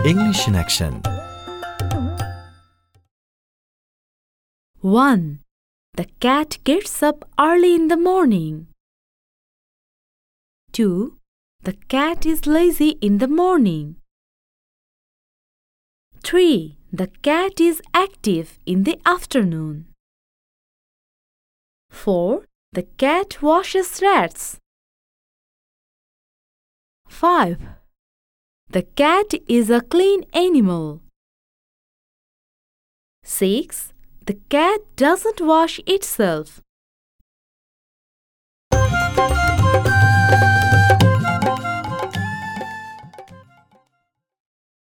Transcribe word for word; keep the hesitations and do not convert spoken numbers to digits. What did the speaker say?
English in action. one. The cat gets up early in the morning. two. The cat is lazy in the morning. three. The cat is active in the afternoon. four. The cat washes rats. five. The cat is a clean animal. six. The cat doesn't wash itself.